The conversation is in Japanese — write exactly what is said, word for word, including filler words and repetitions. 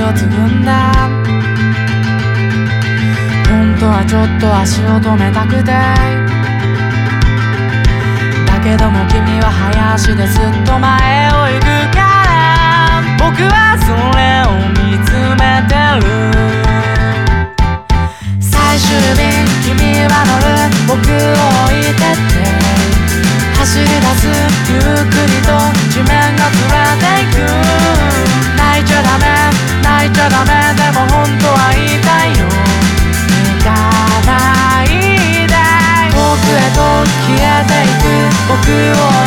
つ踏んだ。本当はちょっと足を止めたくて、だけども君は早足でずっと前を行くから、僕はそれを見つめてる。最終便君は乗る、僕を置いてって走り出す、ゆっくりと地面が連れていく。泣いちゃダメ、泣いちゃダメ、でも本当は言いたいよ。行かないで遠くへと消えていく僕を